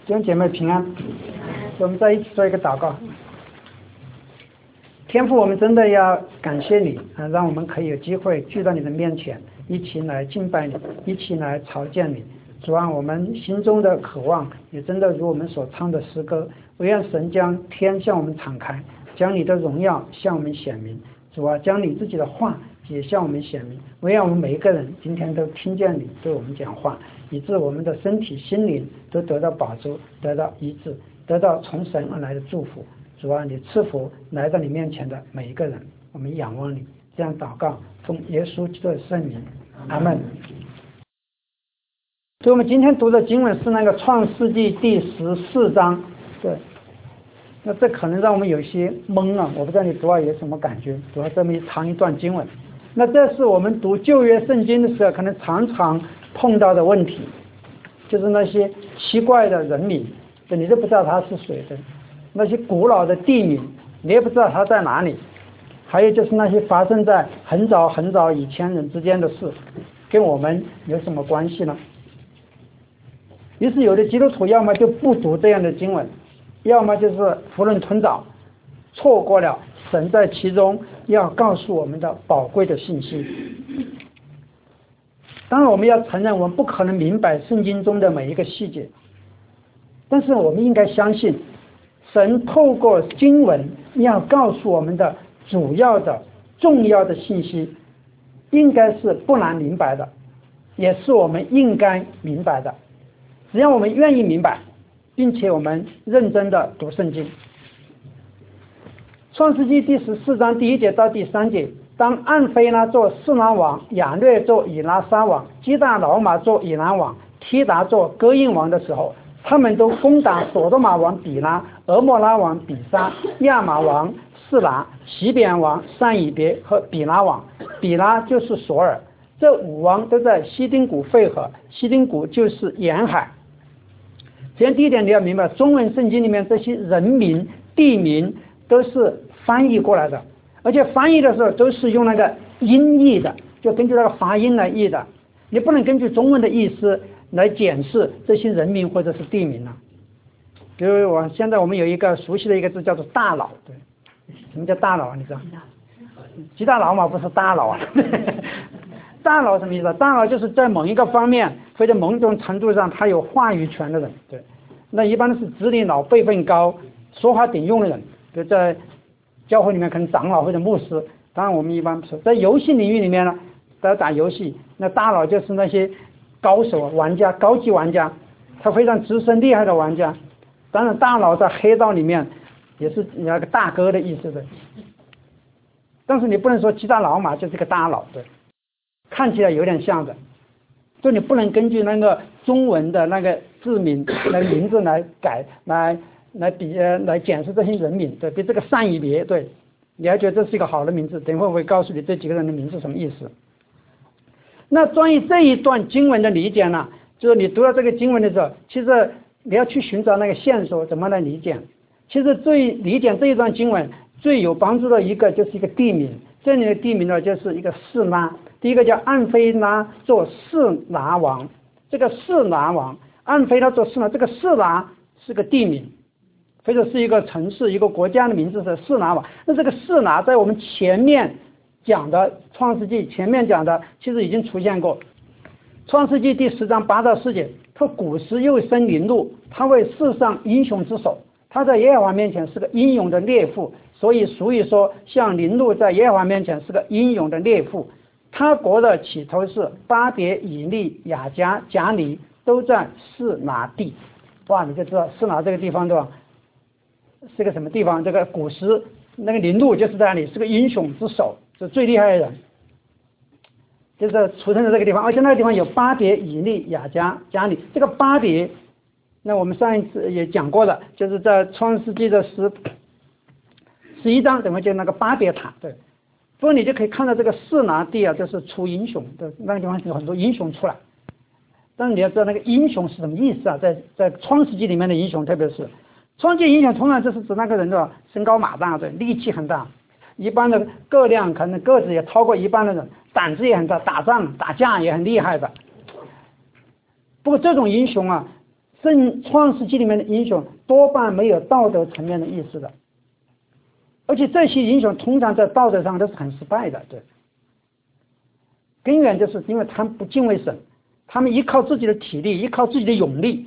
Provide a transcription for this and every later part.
弟兄姐妹平安，我们再一起做一个祷告。天父，我们真的要感谢你啊，让我们可以有机会聚到你的面前，一起来敬拜你，一起来朝见你。主啊，我们心中的渴望也真的如我们所唱的诗歌，惟愿神将天向我们敞开，将你的荣耀向我们显明。主啊，将你自己的话也向我们显明。惟愿我们每一个人今天都听见你对我们讲话，以致我们的身体心灵都得到保住，得到医治，得到从神而来的祝福。主啊，你赐福来到你面前的每一个人，我们仰望你。这样祷告，奉耶稣基督的圣名，阿们。所以我们今天读的经文是那个创世纪第14章。对，那这可能让我们有些懵啊，我不知道你读了有什么感觉，读了这么长一段经文。那这是我们读旧约圣经的时候可能常常碰到的问题，就是那些奇怪的人名，你都不知道他是谁的，那些古老的地名你也不知道他在哪里，还有就是那些发生在很早很早以前人之间的事，跟我们有什么关系呢？于是有的基督徒要么就不读这样的经文，要么就是囫囵吞枣，错过了神在其中要告诉我们的宝贵的信息。当然我们要承认我们不可能明白圣经中的每一个细节，但是我们应该相信神透过经文要告诉我们的主要的重要的信息应该是不难明白的，也是我们应该明白的，只要我们愿意明白，并且我们认真的读圣经。创世纪第14章第1节到第3节，当暗菲拉做示拿王，亚略做以拉沙王，基大老马做以南王，提达做哥印王的时候，他们都攻打所多玛王比拉、俄摩拉王比沙、亚玛王示拿、西边王善以别和比拉王。比拉就是索尔。这5王都在西丁谷会合，西丁谷就是沿海。首先第一点你要明白，中文圣经里面这些人名地名都是翻译过来的，而且翻译的时候都是用那个音译的，就根据那个发音来译的，你不能根据中文的意思来检视这些人名或者是地名啊。比如现在我们有一个熟悉的一个字叫做大佬，对，什么叫大佬啊？你知道？吉大老马不是大佬啊。大佬什么意思？大佬就是在某一个方面或者某种程度上他有话语权的人，对，那一般是资历老、辈分高、说话顶用的人，比如在教会里面可能长老或者牧师。当然我们一般不说，在游戏领域里面呢，大家打游戏，那大佬就是那些高手玩家、高级玩家，他非常资深厉害的玩家。当然大佬在黑道里面也是那个大哥的意思的，但是你不能说吉大老马就是个大佬，对，看起来有点像的，就你不能根据那个中文的那个字名那名字来改来检视这些人名，对，比这个善以别，对，你还觉得这是一个好的名字，等会我会告诉你这几个人的名字什么意思。那关于这一段经文的理解呢，就是你读到这个经文的时候，其实你要去寻找那个线索，怎么来理解。其实最理解这一段经文最有帮助的一个就是一个地名，这里的地名呢就是一个示拿。第一个叫暗菲拉做示拿王，这个示拿王，暗菲拉做示拿，这个示拿是个地名，或者是一个城市、一个国家的名字是示拿王。那这个示拿在我们前面讲的创世纪前面讲的其实已经出现过。创世纪第10章8到4节，他古时又生林禄，他为世上英雄之首，他在耶和华面前是个英勇的烈妇，所以俗语说像林禄在耶和华面前是个英勇的烈妇。他国的起头是巴别、以利、雅加、加尼，都在示拿地。哇，你就知道示拿这个地方对吧？是个什么地方？这个古时那个林禄就是在那里，是个英雄之首，是最厉害的人，就是出生在这个地方。而且那个地方有巴别、以利、雅加、加尼。这个巴别，那我们上一次也讲过了，就是在创世纪的11章，怎么就那个巴别塔，对。所以你就可以看到这个示拿地啊，就是出英雄的那个地方有很多英雄出来。但是你要知道那个英雄是什么意思啊？在创世纪里面的英雄，特别是创世纪英雄，通常就是指那个人的身高马大，对，力气很大，一般的个量可能个子也超过一般的人，胆子也很大，打仗打架也很厉害的。不过这种英雄啊， 创世纪里面的英雄多半没有道德层面的意识的，而且这些英雄通常在道德上都是很失败的，对。根源就是因为他们不敬畏神，他们依靠自己的体力，依靠自己的勇力。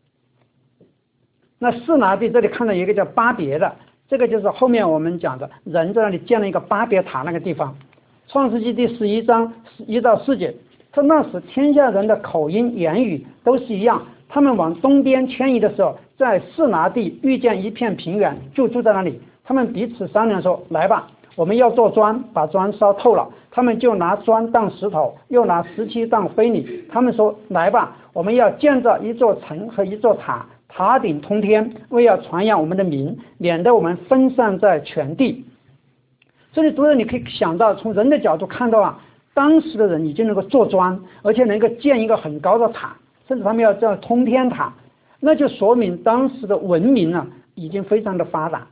那示拿地这里看到一个叫巴别的，这个就是后面我们讲的人在那里建了一个巴别塔那个地方。创世纪第11章1到4节，说那时天下人的口音言语都是一样，他们往东边迁移的时候，在示拿地遇见一片平原，就住在那里。他们彼此商量说，来吧，我们要做砖，把砖烧透了。他们就拿砖当石头，又拿石漆当灰泥。他们说，来吧，我们要建造一座城和一座塔，塔顶通天，为要传扬我们的名，免得我们分散在全地。这里读者你可以想到，从人的角度看到啊，当时的人已经能够做砖，而且能够建一个很高的塔，甚至他们要叫通天塔，那就说明当时的文明啊已经非常的发达。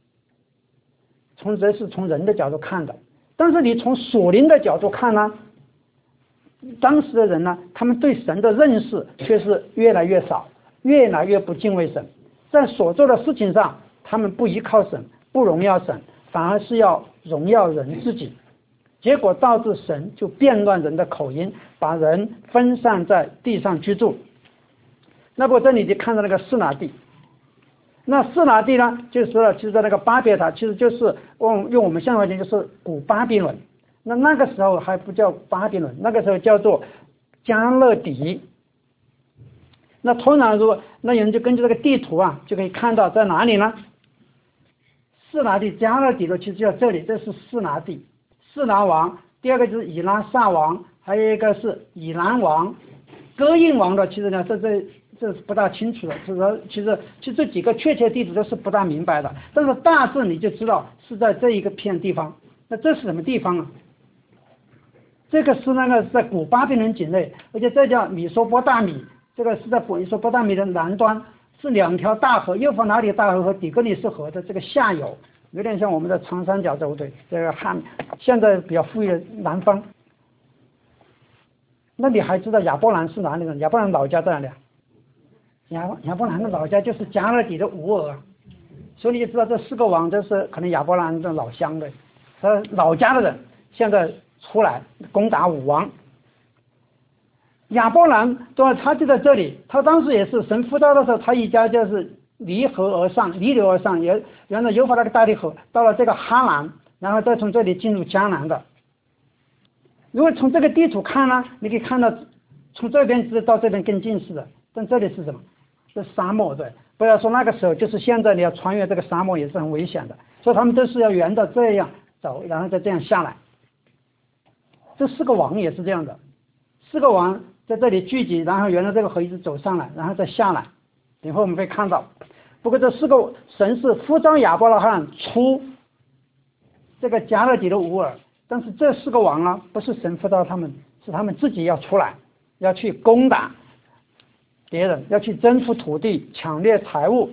这是从人的角度看的，但是你从属灵的角度看呢，当时的人呢，他们对神的认识却是越来越少，越来越不敬畏神，在所做的事情上，他们不依靠神，不荣耀神，反而是要荣耀人自己，结果导致神就变乱人的口音，把人分散在地上居住。那么这里就看到那个示拿地，那示拿地呢，就是说其实那个巴别塔其实就是用我们现在话讲就是古巴比伦，那个时候还不叫巴比伦，那个时候叫做加勒底。那通常如果那人就根据这个地图啊，就可以看到在哪里呢？示拿地加勒底的其实就在这里，这是示拿地，示拿王，第二个就是以拉萨王，还有一个是以兰王，哥印王的其实呢这是不大清楚的，就是说其实这几个确切地址都是不大明白的，但是大致你就知道是在这一个片地方。那这是什么地方啊？这个是那个在古巴比伦境内，而且这叫米索波大米，这个是在米索波大米的南端，是两条大河，幼发拉底大河和底格里斯河的这个下游，有点像我们的长三角洲对这个现在比较富裕的南方。那你还知道亚伯兰是哪里人？亚伯兰老家在哪里啊？亚伯兰的老家就是加勒底的乌尔，所以你就知道这4个王这是可能亚伯兰的老乡的，他老家的人现在出来攻打武王。亚伯兰他就在这里，他当时也是神呼召的时候，他一家就是离流而上，也沿着幼发那个大利河到了这个哈兰，然后再从这里进入迦南的。如果从这个地图看呢，你可以看到从这边直到这边更近似的，但这里是什么？是沙漠，对，不要说那个时候，就是现在你要穿越这个沙漠也是很危险的，所以他们都是要沿着这样走，然后再这样下来。这4个王也是这样的，4个王在这里聚集，然后沿着这个河一直走上来，然后再下来。等会我们会看到，不过这4个神是呼召亚伯拉罕出这个加勒底的乌尔，但是这4个王呢，不是神呼召他们，是他们自己要出来，要去攻打别人，要去征服土地，抢掠财物。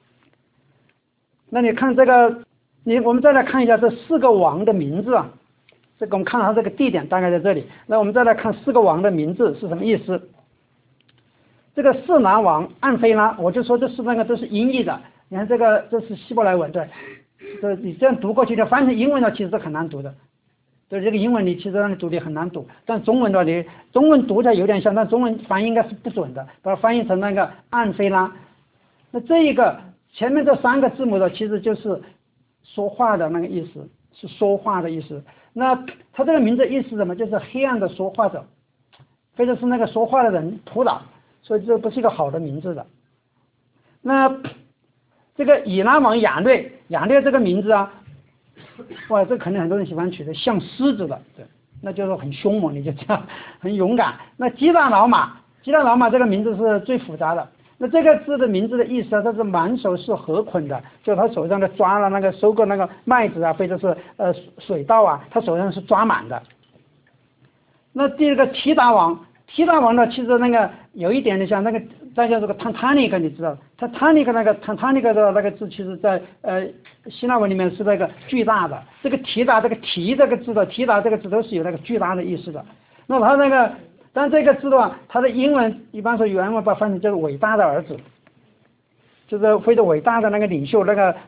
那你看这个，我们再来看一下这4个王的名字啊。这个我们看到这个地点大概在这里。那我们再来看4个王的名字是什么意思？这个示拿王暗菲拉，我就说这是都是音译的。你看这是希伯来文，对，你这样读过去的翻译成英文的其实是很难读的。对，这个英文你其实让你读的很难读，但中文的中文读起来有点像，但中文翻译应该是不准的，把它翻译成那个暗菲拉。那这一个前面这3个字母的其实就是说话的那个意思，是说话的意思。那他这个名字意思是什么？就是黑暗的说话者，非得是那个说话的人扑倒，所以这不是一个好的名字的。那这个以拉王亚略这个名字啊，哇，这可能很多人喜欢取的像狮子的，对，那就是很凶猛，你就这样很勇敢。那基大老马这个名字是最复杂的。那这个字的名字的意思啊，它是满手是禾捆的，就他手上的抓了那个收割那个麦子啊，或者是水稻啊，他手上是抓满的。那第二个提达王呢，其实那个有一点的像那个大家这个Titanic，你知道Titanic那个Titanic的那个字，其实在希腊文里面是那个巨大的。这个提达这个提这个字的提达这个字都是有那个巨大的意思的。那他那个但这个字的话，它的英文一般说原文把它翻成就是伟大的儿子，就是非常伟大的那个领袖那个。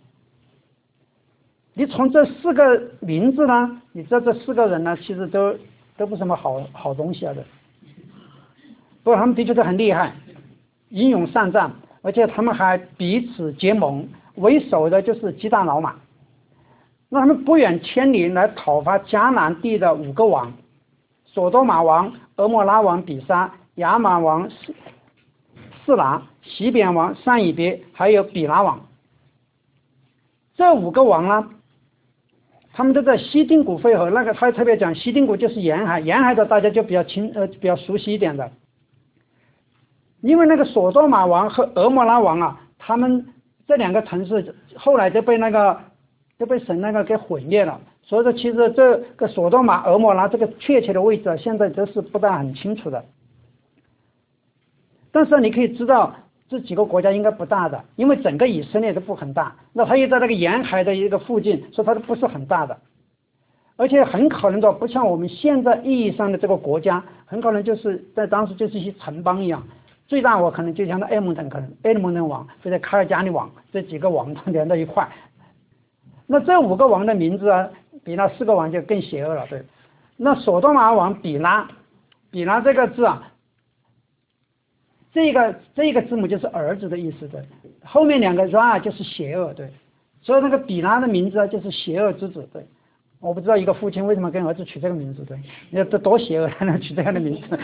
你从这4个名字呢，你知道这4个人呢，其实都不是什么好东西啊的。不过他们的确都很厉害，英勇善战，而且他们还彼此结盟，为首的就是基大老马。那他们不远千里来讨伐迦南地的5个王：索多玛王、俄摩拉王比沙、亚玛王示拿、西边王上以别，还有比拿王。这5个王呢，他们都在西丁谷会合。那个他特别讲西丁谷就是沿海，沿海的大家就比较熟悉一点的。因为那个索多玛王和俄摩拉王啊，他们这2个城市后来就被神那个给毁灭了。所以说其实这个索多玛、俄摩拉这个确切的位置现在都是不大很清楚的。但是你可以知道这几个国家应该不大的，因为整个以色列都不很大，那它也在那个沿海的一个附近，所以它都不是很大的。而且很可能的不像我们现在意义上的这个国家，很可能就是在当时就是一些城邦一样。最大我可能就像那埃蒙顿王或者卡尔加里王这几个王连在一块。那这5个王的名字啊，比那4个王就更邪恶了。对，那索多玛王比拉这个字啊，这个字母就是儿子的意思的，后面2个 ra 就是邪恶。对，所以那个比拉的名字啊就是邪恶之子。对，我不知道一个父亲为什么跟儿子取这个名字。对，你这多邪恶才能取这样的名字。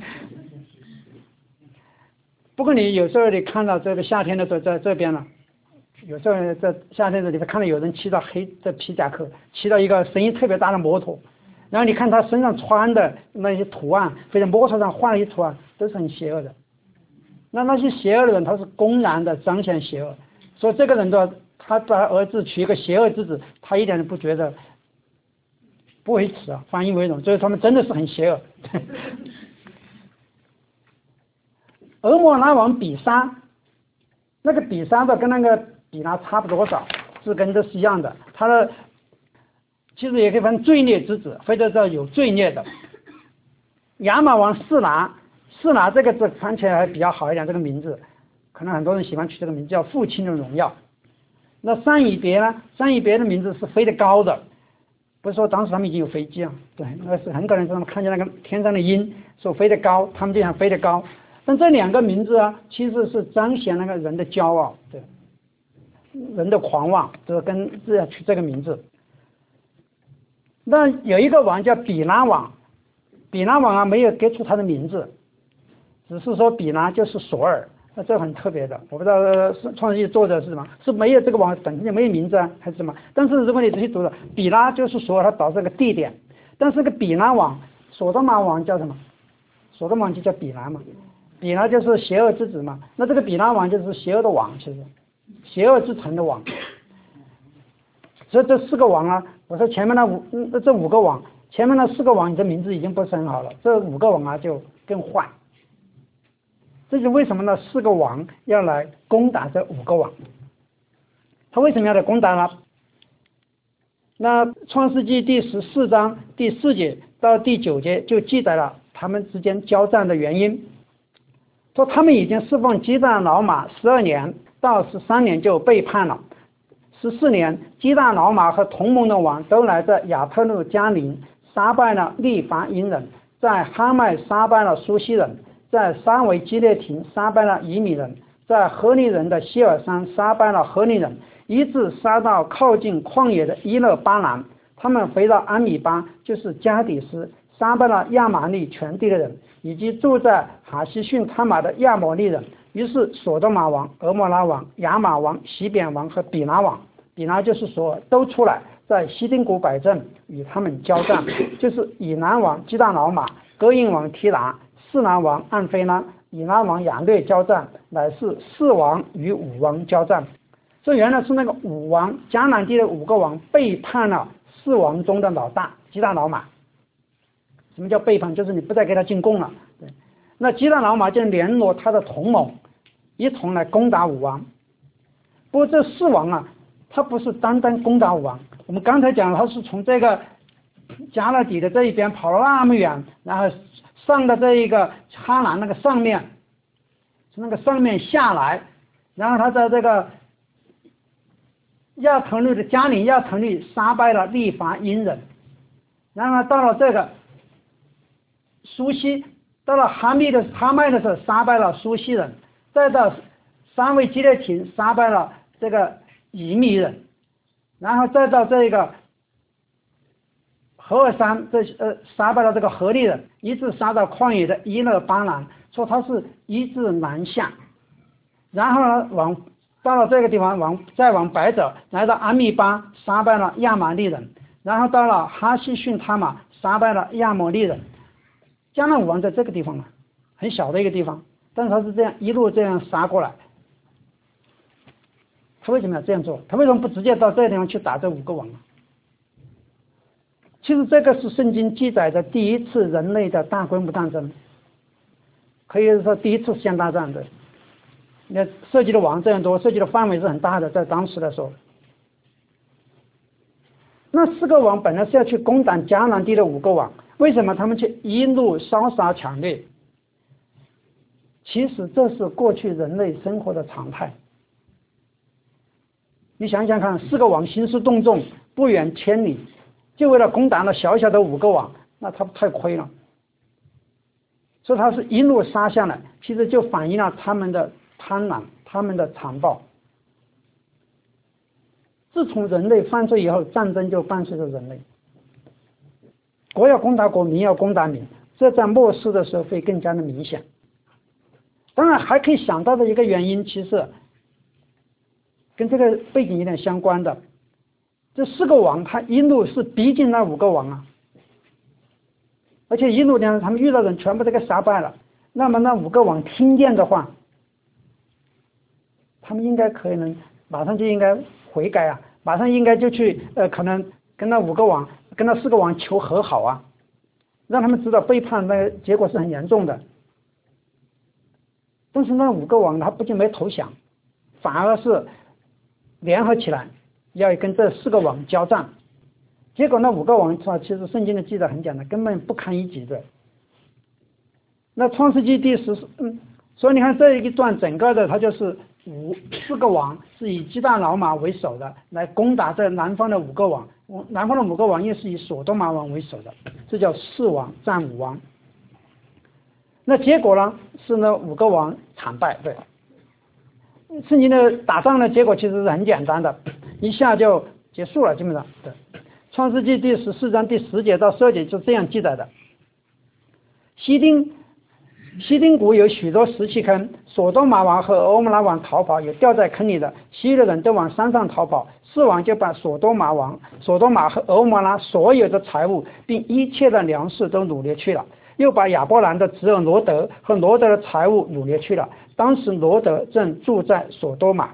不过你有时候你看到这个夏天的时候在这边了，有时候在夏天的时候你会看到有人骑到黑的皮夹克，骑到一个声音特别大的摩托，然后你看他身上穿的那些图案，或者摩托上画了一些图案，都是很邪恶的。那些邪恶的人他是公然的彰显邪恶，所以这个人的他把儿子取一个邪恶之子，他一点都不觉得不为耻啊，反以为荣，所以他们真的是很邪恶。俄摩拉王比沙，那个比沙的跟那个比拿差不多少，字根都是一样的。他的其实也可以分罪孽之子，或者叫有罪孽的。亚玛王示拿这个字看起来还比较好一点，这个名字可能很多人喜欢取这个名字叫父亲的荣耀。那上以别呢？上以别的名字是飞得高的，不是说当时他们已经有飞机啊，对，那是很可能是他们看见那个天上的鹰，说飞得高，他们就想飞得高。但这2个名字啊，其实是彰显那个人的骄傲，对，人的狂妄，就跟这取这个名字。那有一个王叫比拿王，比拿王啊没有给出他的名字，只是说比拿就是索尔，那这很特别的，我不知道创世纪作者是什么，是没有这个王本身就没有名字啊，还是什么？但是如果你仔细读了，比拿就是索尔，他导这个地点，但是个比拿王，索多玛王叫什么？索多玛就叫比拿嘛。比拿就是邪恶之子嘛，那这个比拿王就是邪恶的王，其实邪恶之城的王。所以这4个王啊，我说前面这5个王，前面那4个王你的名字已经不是很好了，这5个王啊就更坏。这是为什么呢？4个王要来攻打这5个王，他为什么要来攻打呢？那创世纪第14章第4节到第9节就记载了他们之间交战的原因。说他们已经侍奉基大老马12年，到13年就背叛了。14年，基大老马和同盟的王都来在亚特路加林杀败了利伐因人，在哈麦杀败了苏西人，在沙维基列亭杀败了以米人，在何利人的希尔山杀败了何利人，一直杀到靠近旷野的伊勒巴兰。他们回到安米巴，就是加底斯，杀败了亚玛利全地的人，以及住在哈西逊他玛的亚摩利人。于是索多玛王、俄摩拉王、亚玛王、西扁王和比拿王，比拿就是索尔，都出来在西丁谷摆阵与他们交战，就是以南王基大老马、哥印王提拿、示拿王暗菲拉、以南王亚略交战，乃是4王与5王交战。这原来是那个5王，迦南地的5个王背叛了4王中的老大基大老马。什么叫背叛？就是你不再给他进贡了。对，那基大老马就联络他的同盟，一同来攻打5王。不过这4王啊，他不是单单攻打5王。我们刚才讲他是从这个加勒底的这一边跑了那么远，然后上的这一个哈兰那个上面，从那个上面下来，然后他在这个亚特律的加里亚特律杀败了利伐因人，然后到了这个苏西，到了哈麦的时候杀败了苏西人，再到三位基列廷杀败了这个以米人，然后再到这个何尔山杀败了这个何利人，一直杀到旷野的伊勒巴兰，说他是一直南下，然后呢到了这个地方再往北走，来到阿密巴杀败了亚玛利人，然后到了哈西逊他玛杀败了亚摩利人。迦南武王在这个地方很小的一个地方，但是他是这样一路这样杀过来。他为什么要这样做？他为什么不直接到这个地方去打这5个王呢？其实这个是圣经记载的第一次人类的大规模战争，可以说第一次世界大战的。那涉及的王这样多，涉及的范围是很大的，在当时的时候。那4个王本来是要去攻打迦南地的5个王，为什么他们去一路烧杀抢掠？其实这是过去人类生活的常态。你想想看，4个王兴师动众，不远千里，就为了攻打了小小的5个王，那他太亏了。所以他是一路杀下来，其实就反映了他们的贪婪，他们的残暴。自从人类犯罪以后，战争就伴随着人类。国要攻打国，民要攻打民，这在末世的时候会更加的明显。当然还可以想到的一个原因，其实跟这个背景有点相关的，这4个王他一路是逼近那5个王啊，而且一路呢他们遇到人全部都给杀败了。那么那5个王听见的话，他们应该可能马上就应该悔改啊，马上应该就去可能跟那4个王求和好啊，让他们知道背叛那个结果是很严重的。但是那5个王他不仅没投降，反而是联合起来要跟这4个王交战。结果那5个王其实圣经的记载很简单，根本不堪一击的。那创世纪第14，所以你看这一段整个的它就是4个王是以基大老马为首的，来攻打这南方的5个王，南方的5个王又是以所多玛王为首的，这叫4王战5王。那结果呢是那5个王惨败。对，圣经的打仗的结果其实是很简单的，一下就结束了，基本上。对，创世纪第14章第10节到12节就这样记载的。西丁谷有许多石器坑，所多玛王和俄摩拉王逃跑，有掉在坑里的，其余的人都往山上逃跑。4王就把所多玛和俄摩拉所有的财物并一切的粮食都掳掠去了，又把亚伯兰的侄儿罗德和罗德的财物掳掠去了。当时罗德正住在所多玛。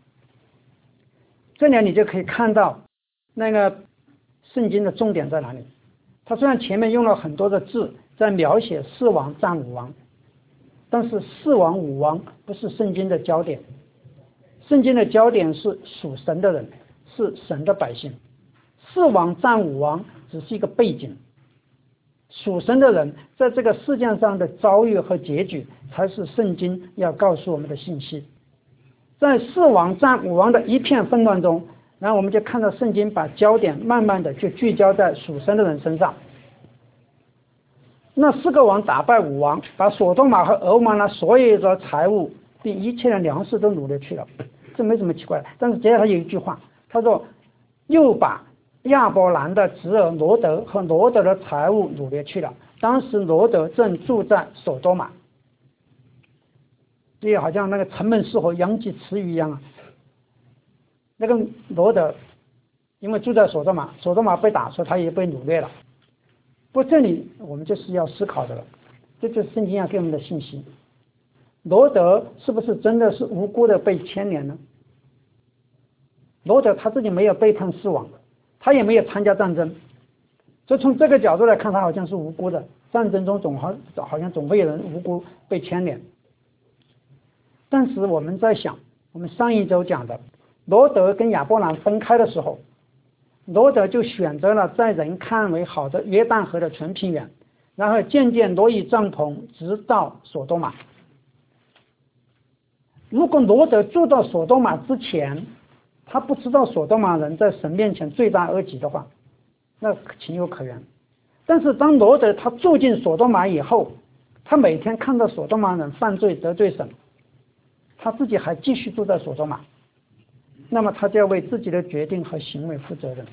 这里你就可以看到那个圣经的重点在哪里。他虽然前面用了很多的字在描写4王战5王，但是4王5王不是圣经的焦点。圣经的焦点是属神的人，是神的百姓。4王战5王只是一个背景，属神的人在这个世界上的遭遇和结局才是圣经要告诉我们的信息。在4王战5王的一片纷乱中，然后我们就看到圣经把焦点慢慢的就聚焦在属神的人身上。那4个王打败5王，把所多玛和俄摩拉所有的财物并一切的粮食都掳掠去了，这没什么奇怪的。但是接下来有一句话，他说又把亚伯兰的侄儿罗德和罗德的财物掳掠去了，当时罗德正住在所多玛。这好像那个城门失火殃及池鱼一样啊。那个罗德因为住在所多玛，所多玛被打，所以他也被掳掠了。不过这里我们就是要思考的了，这就是圣经要给我们的信息。罗德是不是真的是无辜的被牵连呢？罗德他自己没有背叛4王，他也没有参加战争，所以从这个角度来看，他好像是无辜的。战争中好像总会有人无辜被牵连。但是我们在想，我们上一周讲的罗德跟亚伯兰分开的时候，罗德就选择了在人看为好的约旦河的纯平原， 然后渐渐挪移帐篷，直到所多玛。如果罗德住到所多玛之前，他不知道所多玛人在神面前罪大恶极的话，那情有可原。但是当罗德他住进所多玛以后，他每天看到所多玛人犯罪得罪神，他自己还继续住在所多玛，那么他就要为自己的决定和行为负责任，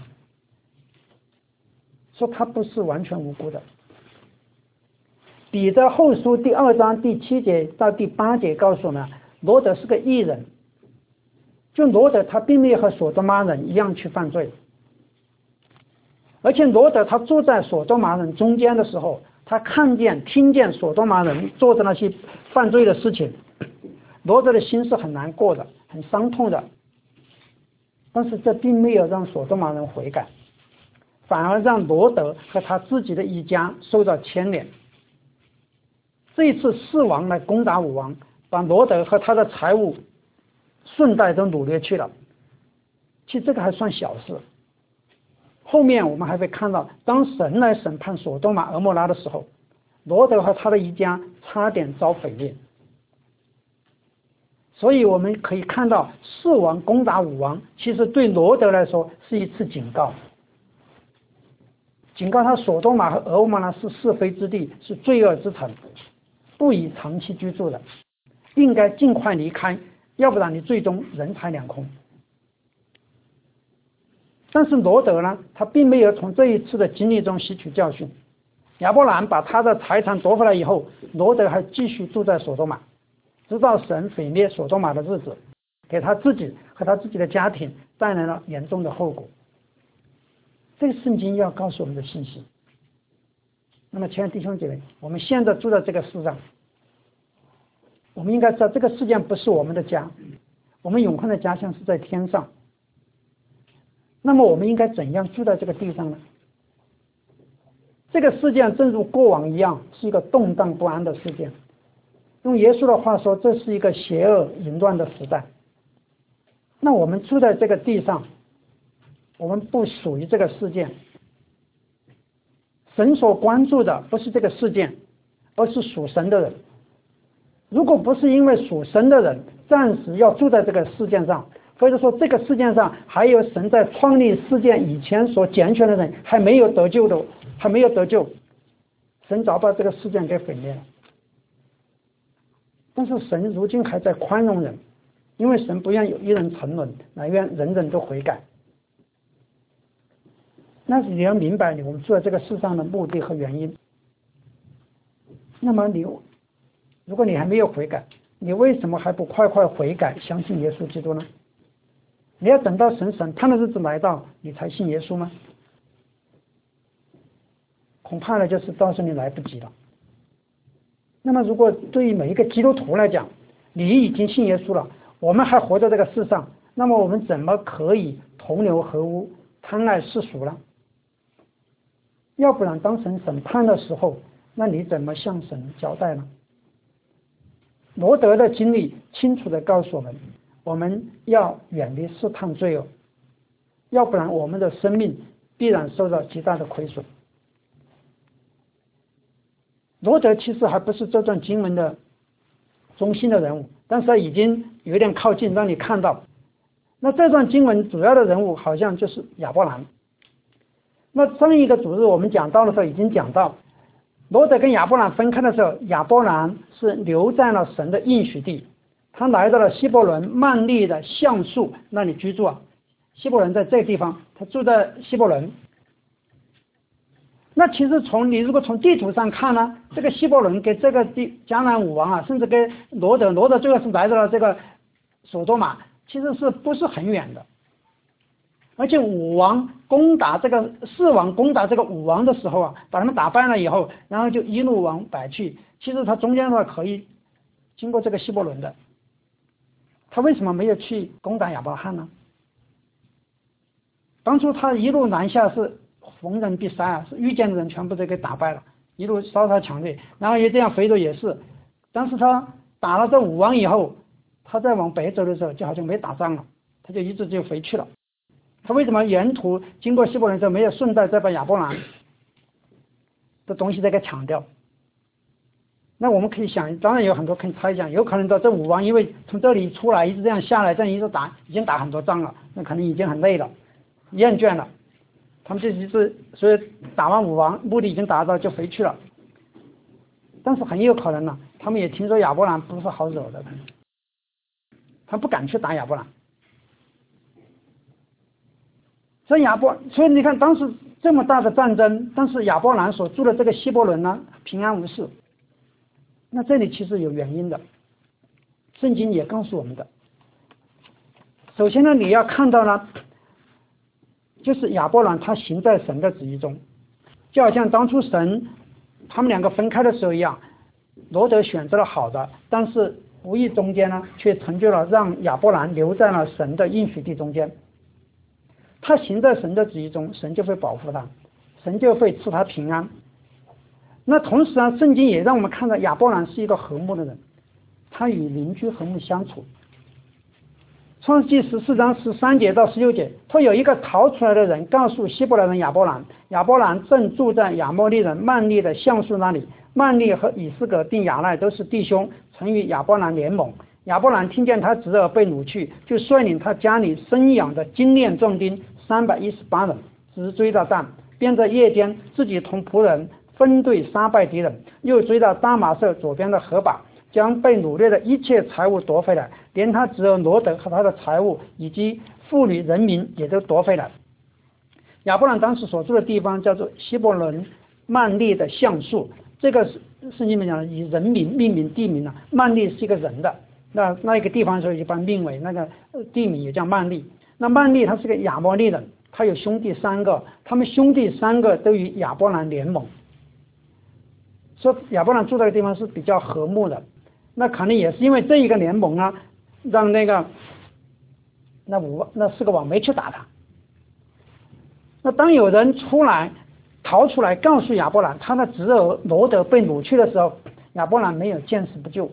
说他不是完全无辜的。彼得后书第2章第7节到第8节告诉我们，罗德是个义人，就罗德他并没有和所多玛人一样去犯罪，而且罗德他住在所多玛人中间的时候，他看见听见所多玛人做的那些犯罪的事情，罗德的心是很难过的，很伤痛的，但是这并没有让所多玛人悔改，反而让罗德和他自己的一家受到牵连。这一次4王来攻打5王，把罗德和他的财物顺带都掳掠去了。其实这个还算小事，后面我们还会看到，当神来审判所多玛、蛾摩拉的时候，罗德和他的一家差点遭毁灭。所以我们可以看到4王攻打5王，其实对罗德来说是一次警告，警告他所多玛和蛾摩拉是是非之地，是罪恶之城，不宜长期居住的，应该尽快离开，要不然你最终人财两空。但是罗德呢，他并没有从这一次的经历中吸取教训。亚伯兰把他的财产夺回来以后，罗德还继续住在所多玛，直到神毁灭所多玛的日子，给他自己和他自己的家庭带来了严重的后果。这个圣经要告诉我们的信息。那么亲爱的弟兄姐妹，我们现在住在这个世上，我们应该知道这个世界不是我们的家，我们永恒的家乡是在天上。那么我们应该怎样住在这个地上呢？这个世界正如过往一样，是一个动荡不安的世界。用耶稣的话说，这是一个邪恶淫乱的时代。那我们住在这个地上，我们不属于这个世界。神所关注的不是这个世界，而是属神的人。如果不是因为属神的人暂时要住在这个世界上，或者说这个世界上还有神在创立世界以前所拣选的人还没有得救，神早把这个世界给毁灭了。但是神如今还在宽容人，因为神不愿有一人沉沦，乃愿人人都悔改。那你要明白我们住在这个世上的目的和原因。那么如果你还没有悔改，你为什么还不快快悔改，相信耶稣基督呢？你要等到神审判的日子来到，你才信耶稣吗？恐怕呢，就是到时候你来不及了。那么如果对于每一个基督徒来讲，你已经信耶稣了，我们还活在这个世上，那么我们怎么可以同流合污，贪爱世俗呢？要不然当神审判的时候，那你怎么向神交代呢？罗德的经历清楚地告诉我们，我们要远离试探罪恶，要不然我们的生命必然受到极大的亏损。罗德其实还不是这段经文的中心的人物，但是他已经有点靠近，让你看到。那这段经文主要的人物好像就是亚伯兰。那上一个主日我们讲到的时候已经讲到，罗德跟亚伯兰分开的时候，亚伯兰是留在了神的应许地，他来到了希伯伦曼利的橡树那里居住啊。希伯伦在这个地方，他住在希伯伦。那其实你如果从地图上看呢，这个希伯伦给这个迦南5王啊，甚至跟罗德最后是来到了这个所多玛，其实是不是很远的。而且4王攻打这个5王的时候啊，把他们打败了以后，然后就一路往北去。其实他中间的话可以经过这个希伯伦的，他为什么没有去攻打亚伯拉罕呢？当初他一路南下是逢人必杀啊，是遇见的人全部都给打败了，一路烧杀抢掠，然后也这样回头也是。但是他打了这5王以后，他再往北走的时候就好像没打仗了，他就一直就回去了。他为什么沿途经过希伯伦之后没有顺带再把亚伯兰这东西再给抢掉。那我们可以想，当然有很多可以猜想，有可能这武王因为从这里出来一直这样下来，这样一直打，已经打很多仗了，那可能已经很累了，厌倦了，他们这就是所以打完武王目的已经达到就回去了。但是很有可能呢，他们也听说亚伯兰不是好惹的，他不敢去打亚伯兰。所以你看当时这么大的战争，但是亚伯兰所住的这个希伯伦呢平安无事。那这里其实有原因的，圣经也告诉我们的。首先呢，你要看到呢，就是亚伯兰他行在神的旨意中，就好像当初神他们两个分开的时候一样，罗德选择了好的，但是无意中间呢，却成就了让亚伯兰留在了神的应许地中间。他行在神的旨意中，神就会保护他，神就会赐他平安。那同时呢，圣经也让我们看到亚伯兰是一个和睦的人，他与邻居和睦相处。创世纪14章13节到16节，他有一个逃出来的人告诉希伯来人亚伯兰，亚伯兰正住在亚摩利人曼利的橡树那里，曼利和以斯革并亚赖都是弟兄，曾与亚伯兰联盟。亚伯兰听见他侄儿被掳去，就率领他家里生养的精练壮丁318人，直追到但，便在夜间自己同仆人分队杀败敌人，又追到大马色左边的河坝，将被掳掠的一切财物夺回来，连他侄儿罗德和他的财物以及妇女人民也都夺回来。亚伯兰当时所住的地方叫做希伯伦曼利的橡树，这个圣经里面讲以人名命名地名，曼利是一个人的，那一个地方的时候一般命为那个地名也叫曼利。那曼利他是个亚摩利人，他有兄弟3个，他们兄弟3个都与亚伯兰联盟，说亚伯兰住这个地方是比较和睦的。那可能也是因为这一个联盟啊，让那4个王没去打他。那当有人逃出来告诉亚伯兰他的侄儿罗德被掳去的时候，亚伯兰没有见死不救，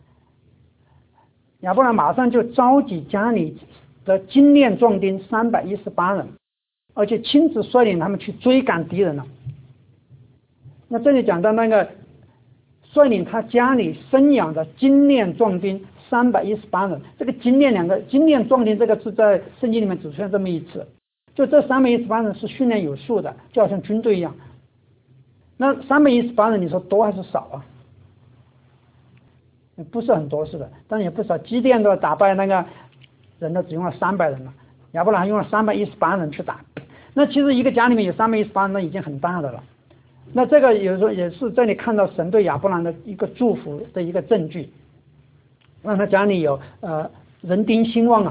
亚伯兰马上就召集家里的精练壮丁318人，而且亲自率领他们去追赶敌人了。那这里讲到那个率领他家里生养的精练壮丁318人，这个精练壮丁这个字在圣经里面只出现这么一次，就这318人是训练有素的，就好像军队一样。那318人你说多还是少啊？不是很多是的，但也不少。基甸都打败那个人都只用了300人了，亚伯兰用了318人去打。那其实一个家里面有318人，那已经很大的了。那这个有时候也是这里看到神对亚伯兰的一个祝福的一个证据，让他家里有人丁兴旺啊。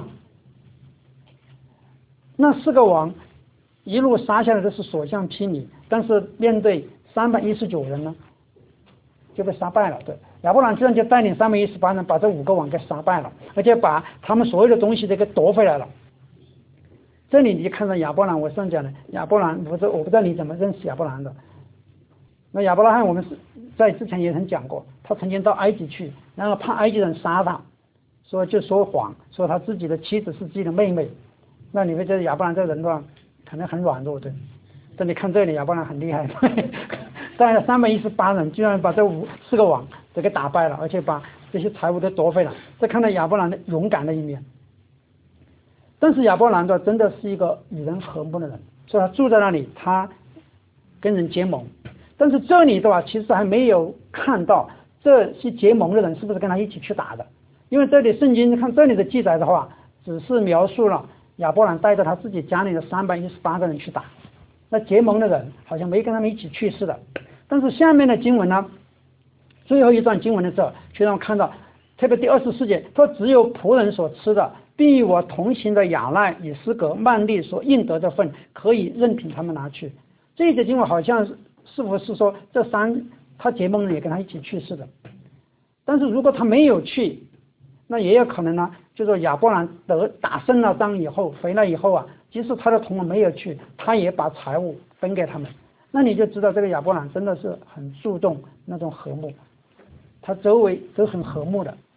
那4个王一路杀下来都是所向披靡，但是面对319人呢，就被杀败了。对，亚伯兰居然就带领318人把这5个王给杀败了，而且把他们所有的东西都给夺回来了。这里你就看到亚伯兰，我上讲的亚伯兰，我不知道你怎么认识亚伯兰的。那亚伯拉罕我们是在之前也曾讲过，他曾经到埃及去，然后怕埃及人杀他，就说谎，说他自己的妻子是自己的妹妹。那你会觉得亚伯兰这个人的话可能很软弱，对。但你看这里亚伯兰很厉害，带了318人居然把这4个王都给打败了，而且把这些财物都夺回来，这看到亚伯兰的勇敢的一面。但是亚伯兰的真的是一个与人和睦的人，所以他住在那里，他跟人结盟。但是这里的话其实还没有看到这些结盟的人是不是跟他一起去打的，因为这里圣经看这里的记载的话，只是描述了亚伯兰带着他自己家里的318个人去打，那结盟的人好像没跟他们一起去世的。但是下面的经文呢，最后一段经文的时候却让我看到，特别第24节说只有仆人所吃的，并与我同行的亚赖、以斯革、曼利所应得的份，可以任凭他们拿去。这一节经文好像是不是说他结盟人也跟他一起去世的？但是如果他没有去，那也有可能呢，就是说亚伯兰打胜了仗以后回来以后啊，即使他的同盟没有去，他也把财物分给他们。那你就知道这个亚伯兰真的是很注重那种和睦，他周围都很和睦的，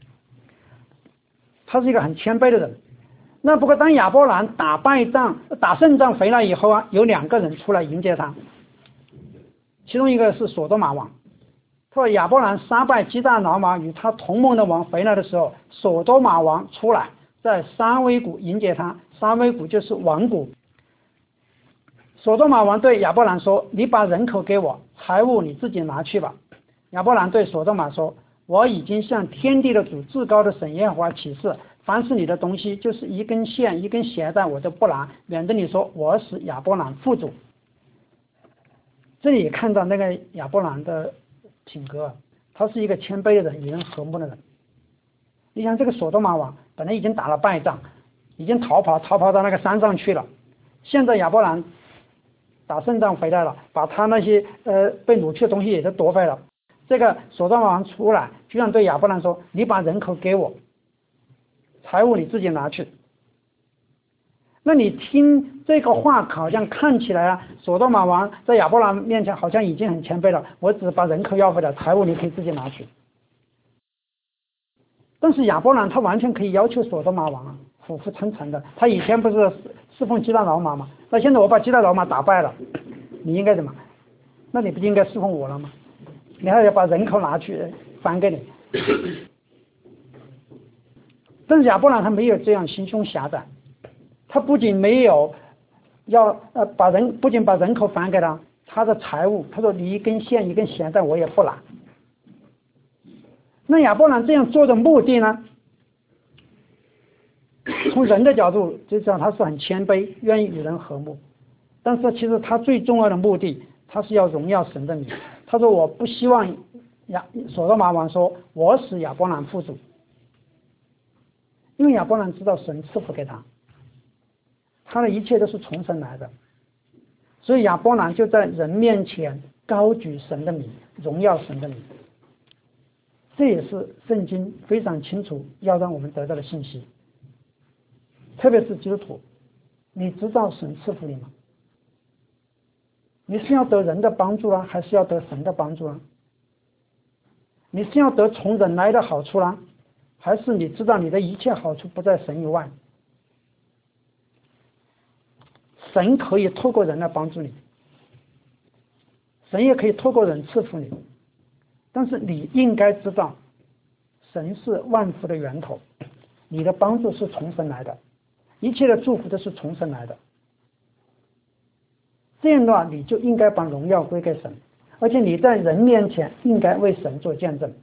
他是一个很谦卑的人。那不过当亚伯兰打胜仗回来以后啊，有2个人出来迎接他， 其中一个是所多玛王。他说亚伯兰杀败基大老马与他同盟的王回来的时候，所多玛王出来，在沙威谷迎接他。沙威谷就是王谷。所多玛王对亚伯兰说：“你把人口给我，财物你自己拿去吧。”亚伯兰对所多玛说：“我已经向天地的主至高的神耶和华起誓，凡是你的东西，就是一根线一根鞋带我都不拿，免得你说我使亚伯兰富足。”这里也看到那个亚伯兰的品格，他是一个谦卑的人，与人和睦的人。你想这个所多玛王本来已经打了败仗，已经逃跑到那个山上去了，现在亚伯兰打胜仗回来了，把他那些被掳去的东西也都夺回了。这个所多玛王出来，居然对亚伯兰说：“你把人口给我，财物你自己拿去。”那你听这个话，好像看起来啊，所多玛王在亚伯兰面前好像已经很谦卑了，我只把人口要回来，财物你可以自己拿去。但是亚伯兰他完全可以要求所多玛王啊，俯伏称臣的。他以前不是侍奉基大老马吗？那现在我把基大老马打败了，你应该怎么？那你不应该侍奉我了吗？你还要把人口拿去还给你。但是亚伯兰他没有这样心胸狭窄，他不仅没有要不仅把人口还给他，他的财物，他说你一根线一根弦带我也不拿。那亚伯兰这样做的目的呢？从人的角度就讲他是很谦卑，愿意与人和睦，但是其实他最重要的目的，他是要荣耀神的名。他说我不希望所多玛王说我使亚伯兰富足，因为亚伯兰知道神赐福给他，他的一切都是从神来的，所以亚伯兰就在人面前高举神的名，荣耀神的名。这也是圣经非常清楚要让我们得到的信息。特别是基督徒，你知道神赐福你吗？你是要得人的帮助啊，还是要得神的帮助啊？你是要得从人来的好处啦，还是你知道你的一切好处不在神以外？神可以透过人来帮助你，神也可以透过人赐福你，但是你应该知道神是万福的源头，你的帮助是从神来的，一切的祝福都是从神来的。这样的话，你就应该把荣耀归给神，而且你在人面前应该为神做见证。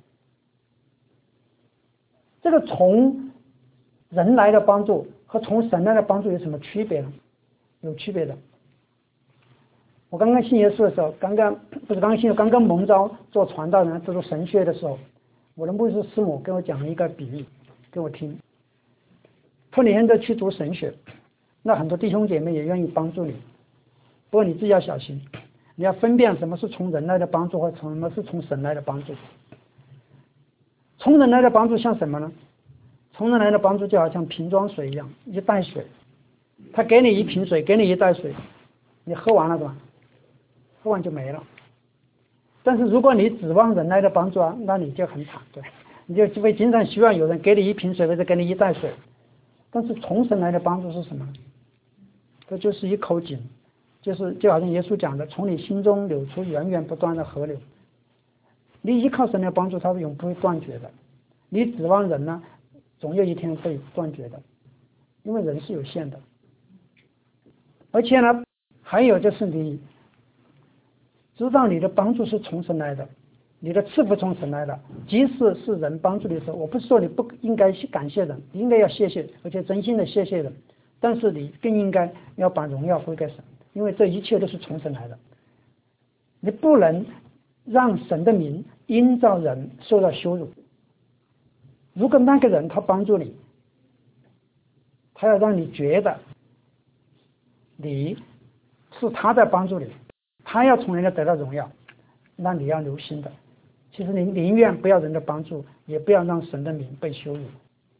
这个从人来的帮助和从神来的帮助有什么区别呢？有区别的。我刚刚信耶稣的时候，刚刚蒙召做传道人，做神学的时候，我的牧师师母跟我讲了一个比喻给我听。说你现在去读神学，那很多弟兄姐妹也愿意帮助你，不过你自己要小心，你要分辨什么是从人来的帮助和什么是从神来的帮助。从人来的帮助像什么呢？从人来的帮助就好像瓶装水一样，一袋水，他给你一瓶水，给你一袋水，你喝完了对吧？喝完就没了。但是如果你指望人来的帮助啊，那你就很惨，对，你就会经常希望有人给你一瓶水或者给你一袋水。但是从神来的帮助是什么？这就是一口井，就好像耶稣讲的，从你心中流出源源不断的河流。你依靠神的帮助，它是永不会断绝的。你指望人呢，总有一天会断绝的，因为人是有限的。而且呢，还有就是你知道你的帮助是从神来的，你的赐福从神来的，即使是人帮助你的时候，我不是说你不应该感谢人，你应该要谢谢，而且真心的谢谢人，但是你更应该要把荣耀归给神，因为这一切都是从神来的。你不能让神的名因着人受到羞辱。如果那个人他帮助你，他要让你觉得你是他在帮助你，他要从人家得到荣耀，那你要留心的。其实你宁愿不要人的帮助，也不要让神的名被羞辱。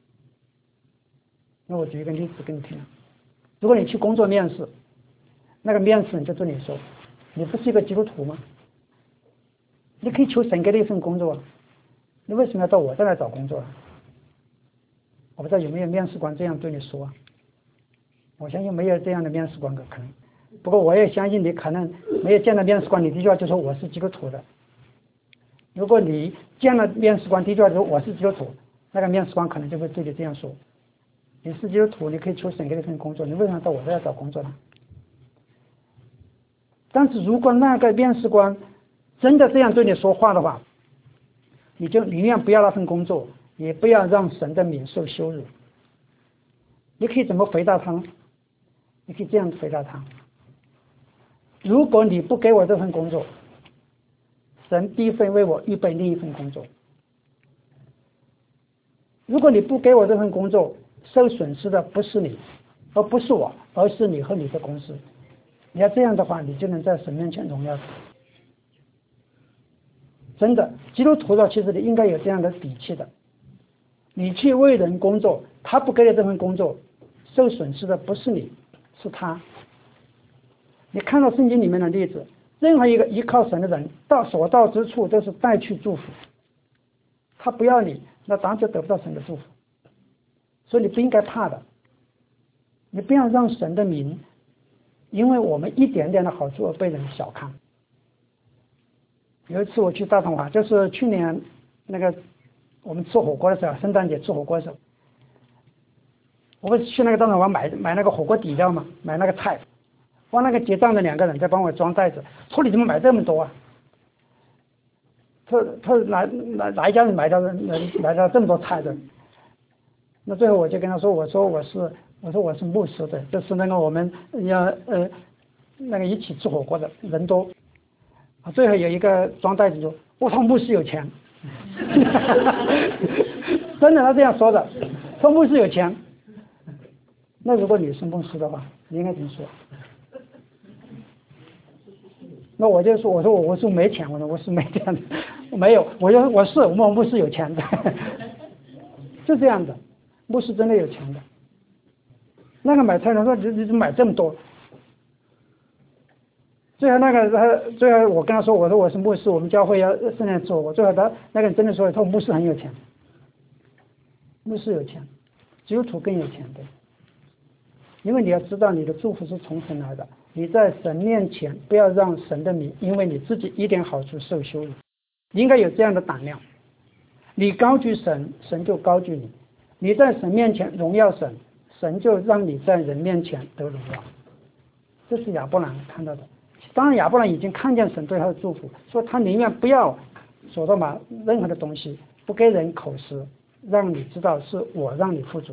那我举一个例子给你听。如果你去工作面试，那个面试人就对你说，你不是一个基督徒吗？你可以求神给你一份工作，你为什么要到我这来找工作？我不知道有没有面试官这样对你说啊？我相信没有这样的面试官可能， 不过我也相信你可能没有见到面试官，你第一句话就说我是基督徒的。如果你见了面试官第一句话就说我是基督徒，那个面试官可能就会对你这样说：你是基督徒，你可以求神给你份工作，你为什么到我这要找工作呢？但是如果那个面试官真的这样对你说话的话，你就宁愿不要那份工作，也不要让神的名受羞辱。你可以怎么回答他呢？你可以这样回答他：如果你不给我这份工作，神必会为我预备另一份工作。如果你不给我这份工作，受损失的不是你，而不是我，而是你和你的公司。你要这样的话，你就能在神面前荣耀神。真的，基督徒的其实你应该有这样的底气的。你去为人工作，他不给你这份工作，受损失的不是你，是他。你看到圣经里面的例子，任何一个依靠神的人，所到之处都是带去祝福。他不要你，那当然就得不到神的祝福。所以你不应该怕的，你不要让神的名因为我们一点点的好处而被人小看。有一次我去大统华，就是去年那个我们吃火锅的时候，圣诞节吃火锅的时候，我不是去那个大统华买那个火锅底料嘛，买那个菜，往那个结账的2个人在帮我装袋子，说你怎么买这么多啊？他哪一家人买到这么多菜的？那最后我就跟他说，我说我是牧师的，就是那个我们要那个一起吃火锅的人多。最后有一个装袋子说：“我说牧师有钱。”真的，他这样说的，说牧师有钱。那如果你是牧师的话，你应该怎么说？那我就说，我是没钱，我是没钱的，没有，我们牧师有钱的，就这样的，牧师真的有钱的。那个买菜人说你买这么多。最后我跟他说，我说我是牧师，我们教会要圣诞做。我最后那个人真的说，他说牧师很有钱，牧师有钱，基督徒更有钱的。因为你要知道你的祝福是从神来的，你在神面前不要让神的名因为你自己一点好处受羞辱，你应该有这样的胆量。你高举神，神就高举你；你在神面前荣耀神，神就让你在人面前得荣耀。这是亚伯兰看到的。当然亚伯兰已经看见神对他的祝福，说他宁愿不要所多玛任何的东西，不给人口实，让你知道是我让你富足。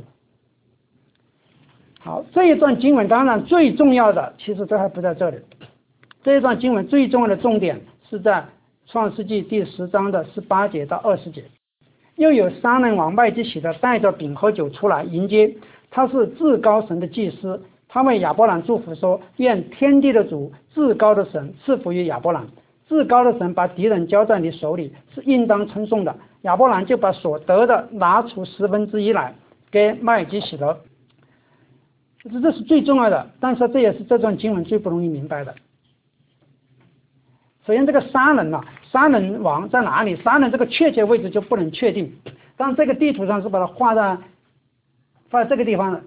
好，这一段经文当然最重要的，其实这还不在这里。这一段经文最重要的重点是在创世纪第10章的18节到20节。又有3人王麦基洗德带着饼和酒出来迎接，他是至高神的祭司。他为亚伯兰祝福说：愿天地的主至高的神赐福于亚伯兰。至高的神把敌人交在你手里，是应当称颂的。亚伯兰就把所得的拿出1/10来给麦基洗德。这是最重要的，但是这也是这段经文最不容易明白的。首先这个3人啊，3人王在哪里？3人这个确切位置就不能确定，但这个地图上是把它画在这个地方的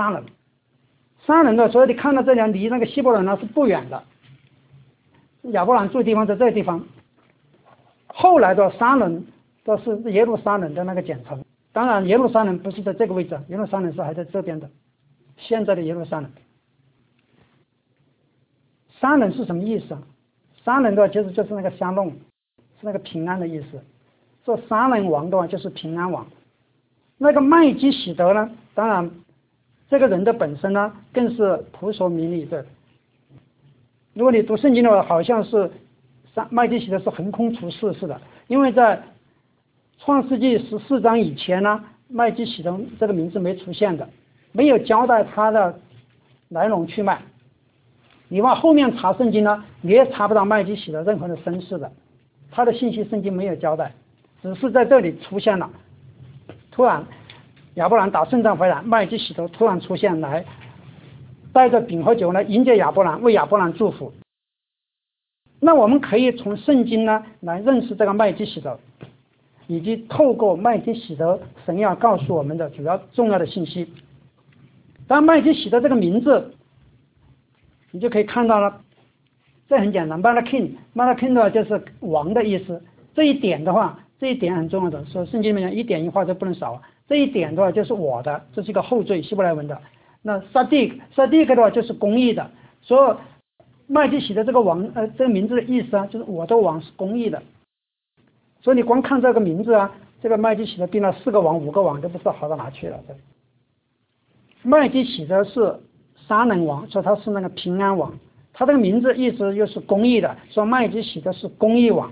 3人的，所以你看到这里离那个希伯伦呢是不远的。亚伯兰住的地方在这个地方，后来的3人都是耶路撒冷的那个简称。当然耶路撒冷不是在这个位置，耶路撒冷是还在这边的，现在的耶路撒冷。3人是什么意思啊？3人的话其实就是那个香弄，是那个平安的意思。做3人王的话就是平安王。那个麦基洗德呢，当然这个人的本身呢更是扑朔迷离的。如果你读圣经的话，好像是麦基洗德是横空出世似的，因为在创世纪14章以前呢，麦基洗德这个名字没出现的，没有交代他的来龙去脉。你往后面查圣经呢，你也查不到麦基洗德任何的身世的，他的信息圣经没有交代，只是在这里出现了。突然亚伯兰打胜仗回来，麦基洗德突然出现来，带着饼和酒呢迎接亚伯兰，为亚伯兰祝福。那我们可以从圣经呢来认识这个麦基洗德，以及透过麦基洗德神要告诉我们的主要重要的信息。当然麦基洗德这个名字你就可以看到了。这很简单 ，Malakin 的话就是王的意思。这一点的话，这一点很重要的，说圣经里面一点一画都不能少。这一点的话就是我的，这是一个后缀，希伯来文的。那 Sadiq 的话就是公义的。所以麦基洗的这个王，这个名字的意思啊，就是我的王是公义的。所以你光看这个名字啊，这个麦基洗的定了4个王、5个王，都不知道好到哪去了。麦基洗的是撒冷王，说他是那个平安王。他这个名字意思又是公义的，说麦基洗的是公义王。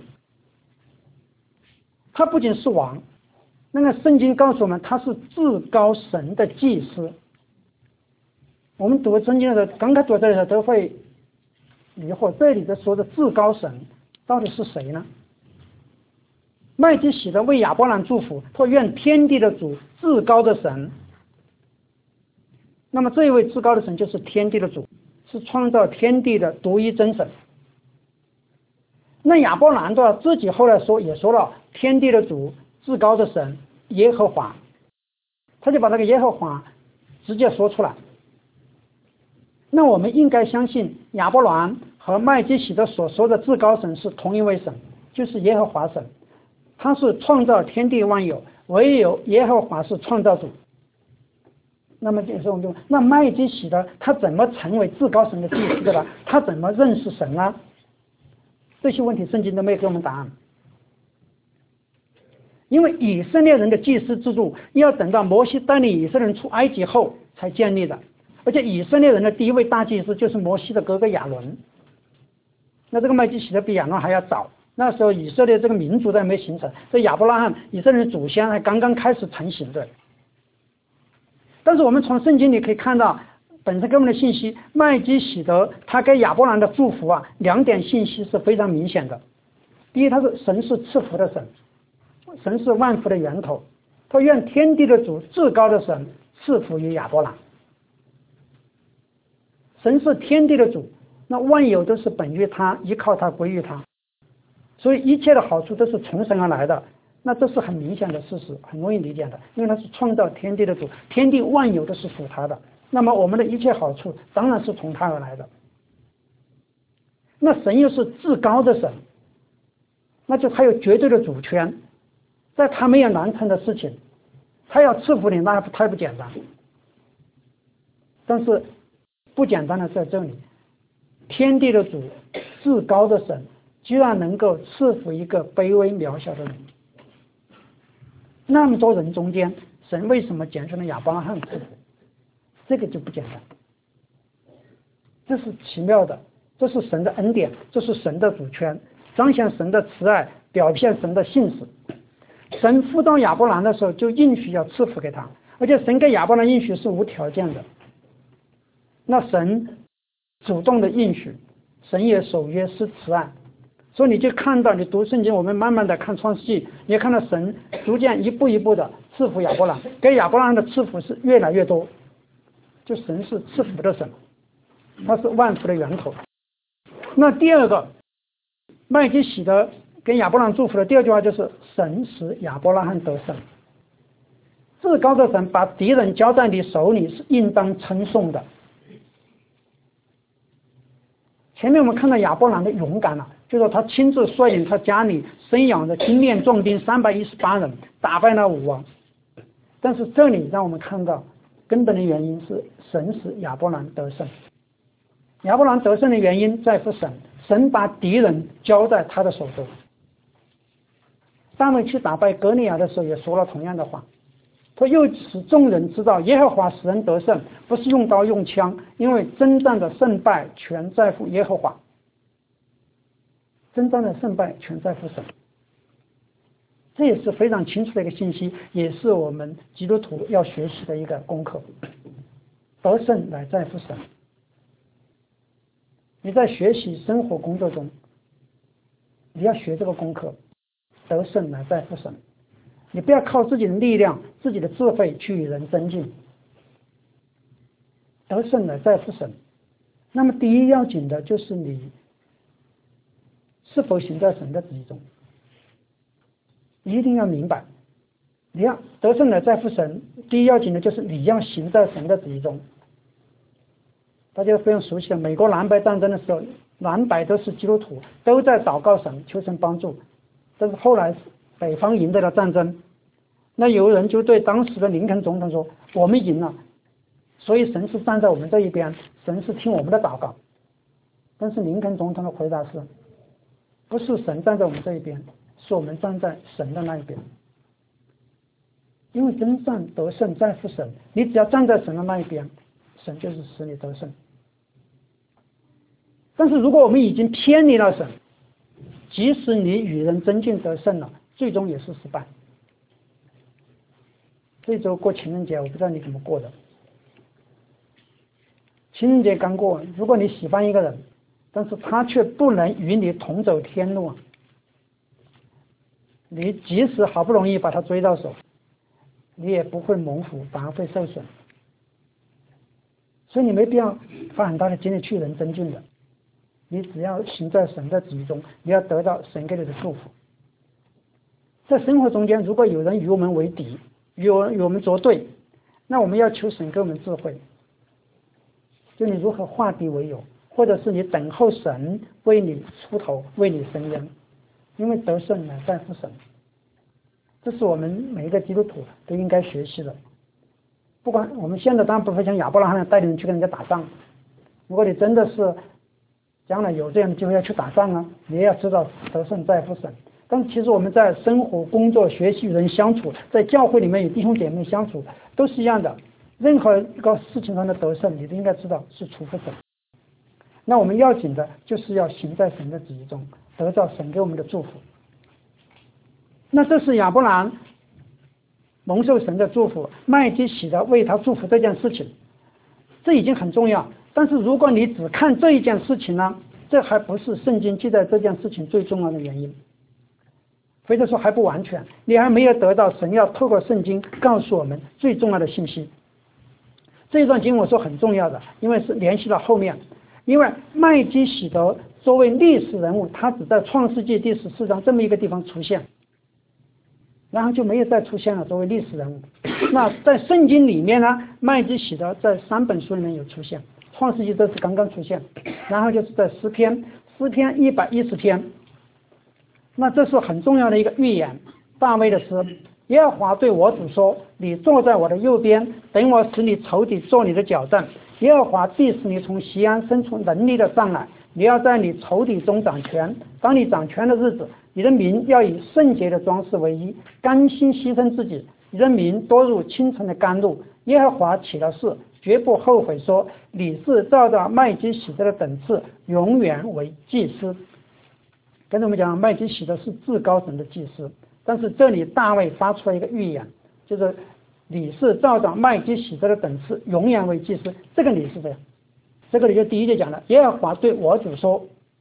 他不仅是王，那个圣经告诉我们他是至高神的祭司。我们读圣经的时候，刚开始读这里的时候都会疑惑，这里的说的至高神到底是谁呢？麦基洗德为亚伯兰祝福，说愿天地的主至高的神。那么这一位至高的神就是天地的主，是创造天地的独一真神。那亚伯兰的话自己后来说也说了天地的主至高的神耶和华，他就把这个耶和华直接说出来。那我们应该相信亚伯兰和麦基洗德所说的至高神是同一位神，就是耶和华神，他是创造天地万有，唯有耶和华是创造主。那么这时候我们就，那麦基洗德他怎么成为至高神的祭司的呢？他怎么认识神呢？这些问题圣经都没有给我们答案。因为以色列人的祭司制度要等到摩西带领以色列人出埃及后才建立的，而且以色列人的第一位大祭司就是摩西的哥哥亚伦。那这个麦基洗德比亚伦还要早，那时候以色列这个民族都还没形成，这亚伯拉罕以色列人的祖先还刚刚开始成型的。但是我们从圣经里可以看到本身给我们的信息，麦基洗德他给亚伯兰的祝福啊，2点信息是非常明显的。第一，他是神是赐福的神，神是万福的源头，他愿天地的主至高的神赐福于亚伯兰。神是天地的主，那万有都是本于他，依靠他，归于他，所以一切的好处都是从神而来的。那这是很明显的事实，很容易理解的，因为他是创造天地的主，天地万有都是属他的，那么我们的一切好处当然是从他而来的。那神又是至高的神，那就他有绝对的主权，在他没有难成的事情，他要赐福你那太不简单。但是不简单的在这里，天地的主至高的神居然能够赐福一个卑微渺小的人。那么多人中间，神为什么拣选了亚伯拉罕赐福？这个就不简单，这是奇妙的，这是神的恩典，这是神的主权，彰显神的慈爱，表现神的信实。神呼召亚伯兰的时候就应许要赐福给他，而且神给亚伯兰应许是无条件的。那神主动的应许，神也守约是慈爱。所以你就看到，你读圣经，我们慢慢的看创世纪，你也看到神逐渐一步一步的赐福亚伯兰，给亚伯兰的赐福是越来越多，就神是赐福的神，他是万福的源头。那第二个麦基洗德跟亚伯兰祝福的第二句话就是神使亚伯拉罕得胜。至高的神把敌人交在你手里是应当称颂的。前面我们看到亚伯兰的勇敢了，就是他亲自率领他家里生养的精练壮兵318人，打败了5王。但是这里让我们看到根本的原因是神使亚伯兰得胜。亚伯兰得胜的原因在乎神，神把敌人交在他的手中。大卫去打败歌利亚的时候也说了同样的话，他又使众人知道耶和华使人得胜，不是用刀用枪，因为征战的胜败全在乎耶和华。征战的胜败全在乎神，这也是非常清楚的一个信息，也是我们基督徒要学习的一个功课。得胜乃在乎神。你在学习生活工作中，你要学这个功课，得胜乃在乎神。你不要靠自己的力量、自己的智慧去与人争竞，得胜乃在乎神。那么第一要紧的就是你是否行在神的旨意中，你一定要明白，你要得胜乃在乎神，第一要紧的就是你要行在神的旨意中。 大家非常熟悉的美国南北战争的时候，南北都是基督徒，都在祷告神，求神帮助。但是后来北方赢得了战争，那有人就对当时的林肯总统说：“我们赢了，所以神是站在我们这一边，神是听我们的祷告。”但是林肯总统的回答是：不是神站在我们这一边，是我们站在神的那一边。因为真正得胜在乎神，你只要站在神的那一边，神就是使你得胜。但是如果我们已经偏离了神，即使你与人争竞得胜了，最终也是失败。这周过情人节，我不知道你怎么过的。情人节刚过，如果你喜欢一个人，但是他却不能与你同走天路，你即使好不容易把他追到手，你也不会蒙福，反而会受损。所以你没必要花很大的精力去与人争竞的，你只要行在神的旨意中，你要得到神给你的祝福。在生活中间，如果有人与我们为敌，与我们作对，那我们要求神给我们智慧，就你如何化敌为友，或者是你等候神为你出头，为你伸冤，因为得胜乃在乎神。这是我们每一个基督徒都应该学习的。不管我们现在当然不会像亚伯拉罕带领人去跟人家打仗，如果你真的是将来有这样的机会要去打仗啊，你也要知道得胜在乎神。但其实我们在生活、工作、学习与人相处，在教会里面与弟兄姐妹相处，都是一样的。任何一个事情上的得胜，你都应该知道是出乎神。那我们要紧的就是要行在神的旨意中，得到神给我们的祝福。那这是亚伯兰蒙受神的祝福，麦基洗德为他祝福这件事情，这已经很重要。但是如果你只看这一件事情呢，这还不是圣经记载这件事情最重要的原因，或者说还不完全，你还没有得到神要透过圣经告诉我们最重要的信息。这一段经文说很重要的，因为是联系到后面。因为麦基洗德作为历史人物，他只在创世纪第14章这么一个地方出现，然后就没有再出现了作为历史人物。那在圣经里面呢，麦基洗德在3本书里面有出现，创世纪这是刚刚出现，然后就是在诗篇110篇，那这是很重要的一个预言。大卫的诗：耶和华对我主说，你坐在我的右边，等我使你仇敌做你的脚凳。耶和华必使你从锡安生出能力的杖来，你要在你仇敌中掌权。当你掌权的日子，你的民要以圣洁的装饰为衣，甘心牺牲自己。你的民多如清晨的甘露。耶和华起了誓，绝不后悔，说你是照着麦基洗德的等次，永远为祭司。跟着我们讲，麦基洗德是至高神的祭司，但是这里大卫发出了一个预言，就是你是照着麦基洗德的等次，永远为祭司。这个你是这样，这个里就第一节讲了，耶和华对我主说。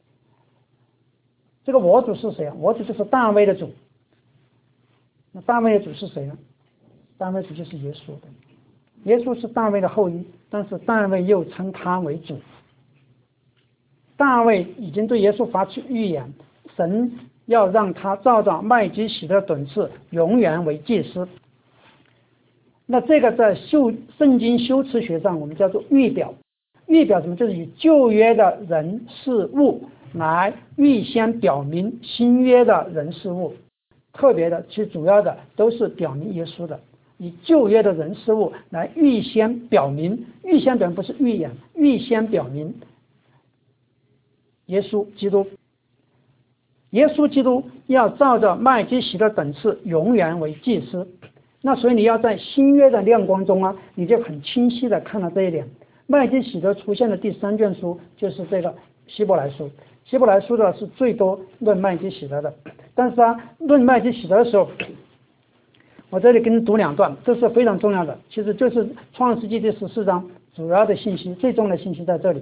这个我主是谁啊？我主就是大卫的主。那大卫的主是谁呢？大卫主就是耶稣的。耶稣是大卫的后裔，但是大卫又称他为主。大卫已经对耶稣发出预言，神要让他照着麦基洗德的等次，永远为祭司。那这个在圣经修辞学上我们叫做预表。预表什么？就是以旧约的人事物来预先表明新约的人事物。特别的，其实主要的都是表明耶稣的，以旧约的人事物来预先表明，预先表明不是预言，预先表明耶稣基督。耶稣基督要照着麦基洗德等次永远为祭司。那所以你要在新约的亮光中啊，你就很清晰的看到这一点。麦基洗德出现的第3卷书就是这个希伯来书。希伯来书的是最多论麦基洗德的，但是论麦基洗德的时候，我这里给你读2段，这是非常重要的，其实就是创世纪第14章主要的信息，最重要的信息在这里。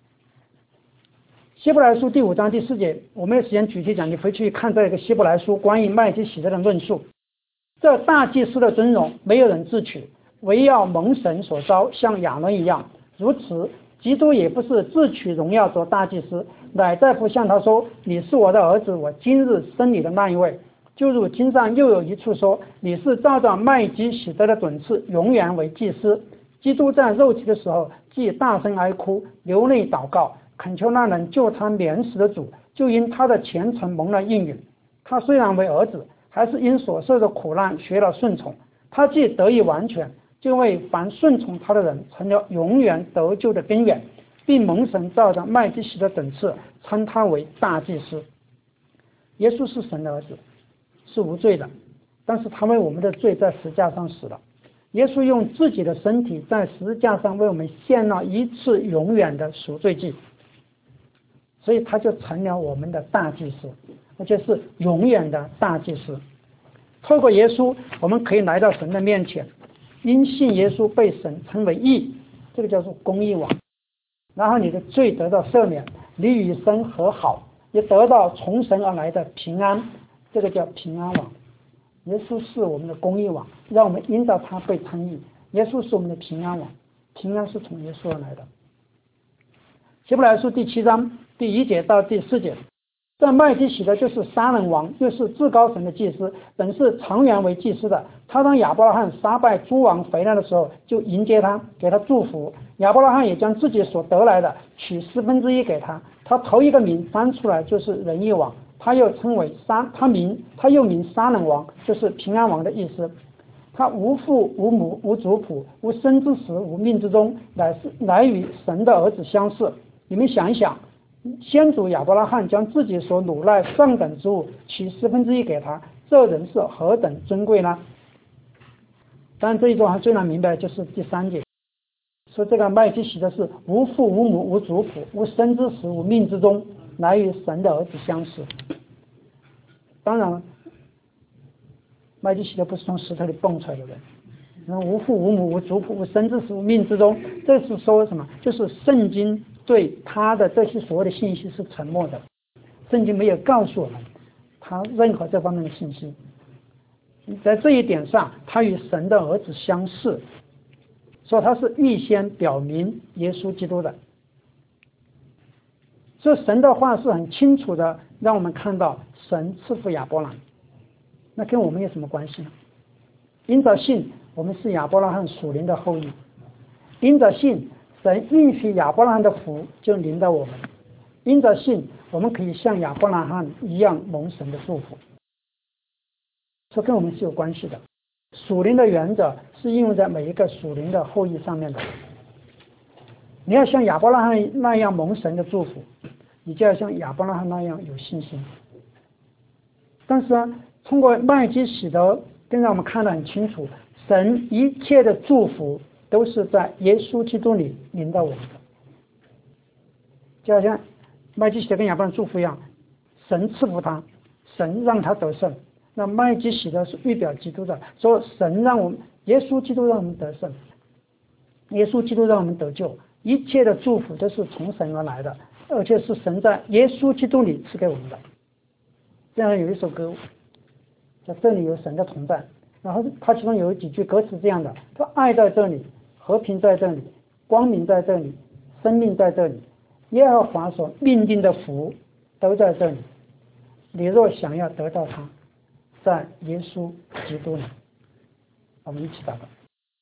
希伯来书第5章第4节，我没有时间具体讲，你回去看这个希伯来书关于麦基洗德的论述。这大祭司的尊荣没有人自取，唯要蒙神所召，像亚伦一样。如此，基督也不是自取荣耀做大祭司，乃在乎向他说，你是我的儿子，我今日生你的那一位。就如经上又有一处说，你是照着麦基洗德的等次永远为祭司。基督在肉体的时候， 既大声哀哭，流泪祷告，恳求那人救他免死的主，就因他的虔诚蒙了应允。他虽然为儿子，还是因所受的苦难学了顺从。他既得以完全，就为凡顺从他的人成了永远得救的根源，并蒙神照着麦基洗德等次称他为大祭司。耶稣是神的儿子，是无罪的，但是他为我们的罪在十字架上死了。耶稣用自己的身体在十字架上为我们献了一次永远的赎罪祭，所以他就成了我们的大祭司，而且是永远的大祭司。透过耶稣，我们可以来到神的面前，因信耶稣被神称为义，这个叫做公义网。然后你的罪得到赦免，你与神和好，也得到从神而来的平安，这个叫平安网。耶稣是我们的公义网，让我们因着他被称义。耶稣是我们的平安网，平安是从耶稣而来的。希伯来书第7章第1节到第4节，这麦基洗德就是杀人王，又是至高神的祭司，本是常原为祭司的。他当亚伯拉罕杀败诸王回来的时候，就迎接他，给他祝福。亚伯拉罕也将自己所得来的取1/4给他。他头一个名翻出来就是仁义王，他又称为他又名杀人王，就是平安王的意思。他无父无母无族谱，无生之时无命之中，乃与神的儿子相似。你们想一想，先祖亚伯拉罕将自己所掳来上等之物取1/4给他，这人是何等尊贵呢？当然这一段还最难明白的就是第3节，说这个麦基洗德是无父无母无族谱，无生之时无命之中，乃与神的儿子相似。当然麦基洗德不是从石头里蹦出来的人，无父无母无族谱无生之时无命之中，这是说什么？就是圣经对他的这些所谓的信息是沉默的，圣经没有告诉我们他任何这方面的信息。在这一点上，他与神的儿子相似，说他是预先表明耶稣基督的。所以神的话是很清楚的让我们看到神赐福亚伯兰，那跟我们有什么关系呢？因着信，我们是亚伯拉罕属灵的后裔，因着信，神允许亚伯拉罕的福就临到我们，因着信，我们可以像亚伯拉罕一样蒙神的祝福，这跟我们是有关系的。属灵的原则是应用在每一个属灵的后裔上面的。你要像亚伯拉罕那样蒙神的祝福，你就要像亚伯拉罕那样有信心。但是通过麦基洗德更让我们看得很清楚，神一切的祝福都是在耶稣基督里临到我们的，就好像麦基洗德跟亚伯拉罕祝福一样，神赐福他，神让他得胜。那麦基洗德是预表基督的，说神让我们，耶稣基督让我们得胜，耶稣基督让我们得救，一切的祝福都是从神而来的，而且是神在耶稣基督里赐给我们的。这样有一首歌叫这里有神的同在，然后它其中有几句歌词这样的，说爱在这里，和平在这里，光明在这里，生命在这里，耶和华所命定的福都在这里，你若想要得到它，在耶稣基督里。我们一起祷告。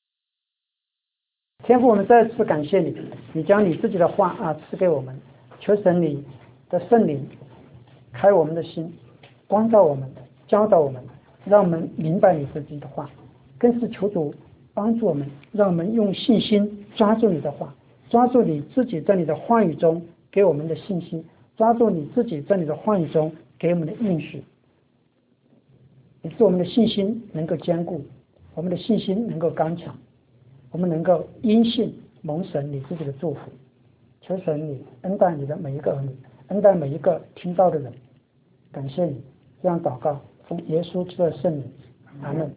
天父，我们再次感谢你，你将你自己的话赐给我们，求神你的圣灵开我们的心，光照我们，教导我们，让我们明白你自己的话，更是求主帮助我们，让我们用信心抓住你的话，抓住你自己在你的话语中给我们的信息，抓住你自己在你的话语中给我们的应许，以致我们的信心能够坚固，我们的信心能够刚强，我们能够因信蒙神你自己的祝福。求神你恩待你的每一个儿女，恩待每一个听到的人。感谢你，这样祷告奉耶稣基督的圣名，阿们。